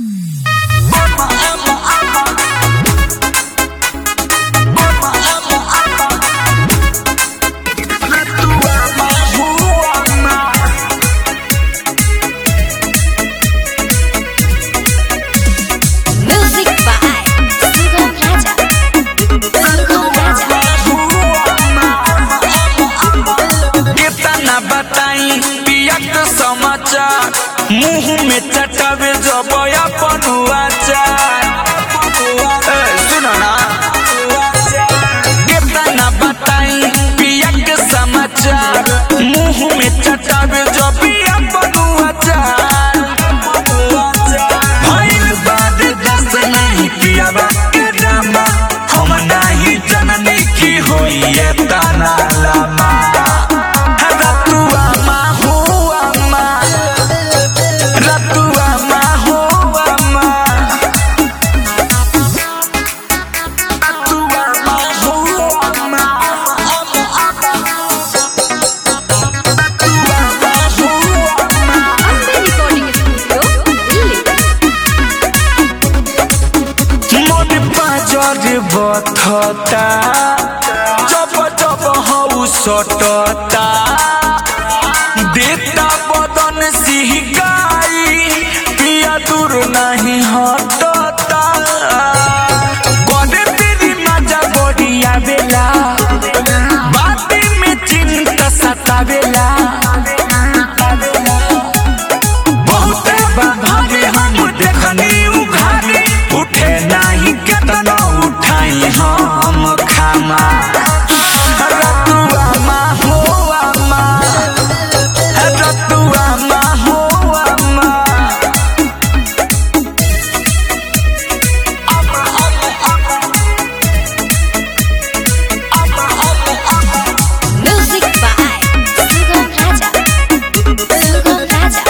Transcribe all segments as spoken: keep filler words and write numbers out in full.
मुँह में चटावे जब अपन आचार सुनो ना कितना बताई पिया के समाचार मुँह में चटावे जब अपन आचार भइल बाद दस नहीं किया के ड्रामा हम नहीं जननी की होई ये ताना लामा बथता जब जब हऊ सटता देता बदन सिहकाई पिया दूर नहीं हटता बड़े तेरी मजा बढ़िया बेला बातें में चिंता सतावेला बहुत बाधारे हम देखनी उघारे उठे नहीं केतना हम खामा रतुआ मा हो अम्मा रतुआ मा हो अम्मा म्यूजिक बाय सुगम राजा सुगम राजा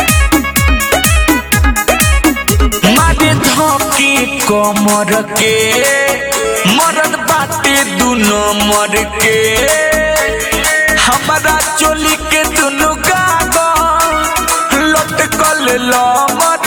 मारे धोके कमर के मरद बाटे दुनो मर के हमारा चोली के दुनो गागा लटकल लमर